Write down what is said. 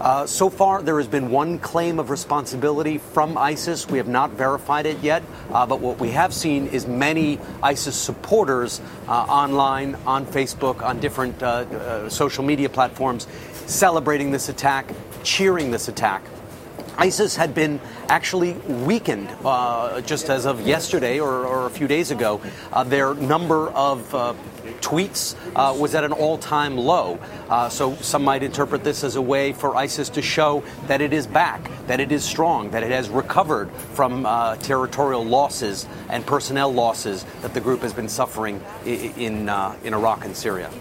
So far, there has been one claim of responsibility from ISIS. We have not verified it yet, but what we have seen is many ISIS supporters online, on Facebook, on different social media platforms, celebrating this attack, cheering this attack. ISIS had been actually weakened just as of yesterday or a few days ago. Their number of tweets was at an all-time low. So some might interpret this as a way for ISIS to show that it is back, that it is strong, that it has recovered from territorial losses and personnel losses that the group has been suffering in Iraq and Syria.